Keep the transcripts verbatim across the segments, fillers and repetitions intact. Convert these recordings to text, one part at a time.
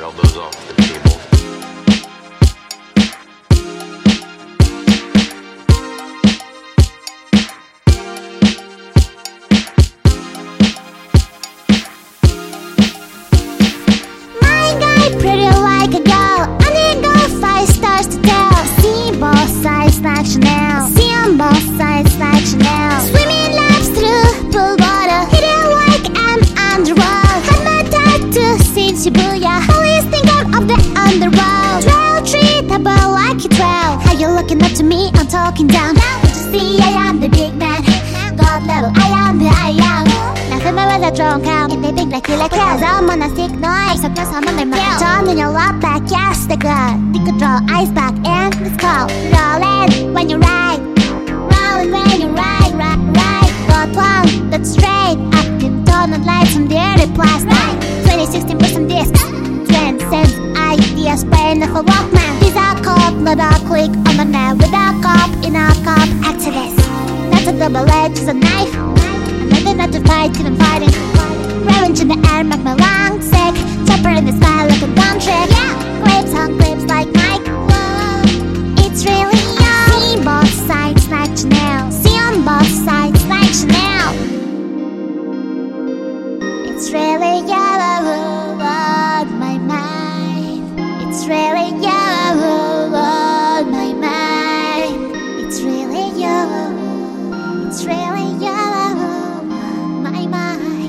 all those off the table. Chanel. See on both sides like Chanel. Swimming laps through pool water. Hidden like an underworld. Had my tattoo since Shibuya. Always think I'm of the underworld. Trail treatable like you trail. How you looking up to me? I'm talking down. Don't you see I am the big man? God level, I am the I am. Nothing but with a drone count. If they big like you like hell. I'm on a sick noise. So close I'm on their mouth. John in your lap back, yes, the good. They could draw eyes back and it's called rolling when you ride. Rolling when you ride, ride, ride. Got one that's straight. Up in tone and lights from the early plastic. twenty sixteen with some discs. Transcends ideas, spraying off a Walkman. These are called not a click on the net. Without cop, in a cop, activist. That's a double edge, it's a knife. Another not to fight, even fighting. Revenge in the air, make my lungs sick. Chopper in the sky like a gun trick. Yeah, clips on clips like Nike. Whoa, it's really young. See both sides like Chanel. See on both sides like Chanel. It's really yellow on my mind. It's really yellow on my mind. It's really yellow. It's really yellow on my mind.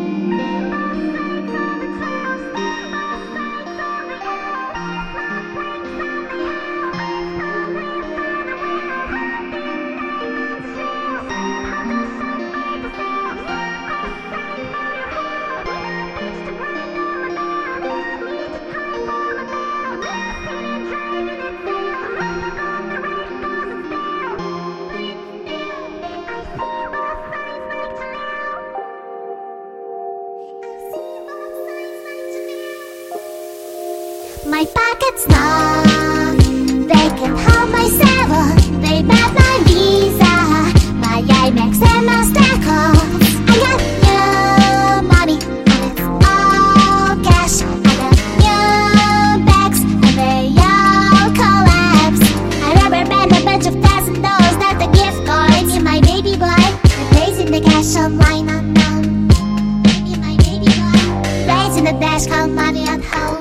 My pocket's long, they can hold my seven. They bet my Visa, my Amex and Mastercard. I got new money and it's all cash. I got new bags and they all collapse. I rubber band a bunch of thousand dollars, that's a gift card. You're my baby boy, I'm raising the cash online unknown. You're my baby boy, raising the dash, count money at home.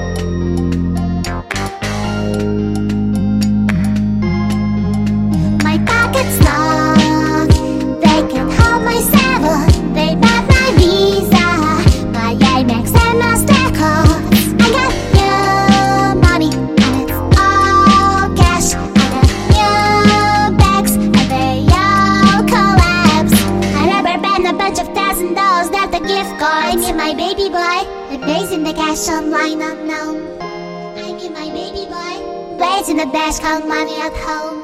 It's long, they can hold my seven. They bet my Visa, my Amex and Mastercard. I got new money and it's all cash. I got new bags and they all collapse. I rubber band a bunch of thousand dollars, that's a gift card. I need my baby boy, I'm raising the cash online unknown. I need my baby boy, blazing the dash, count money at home.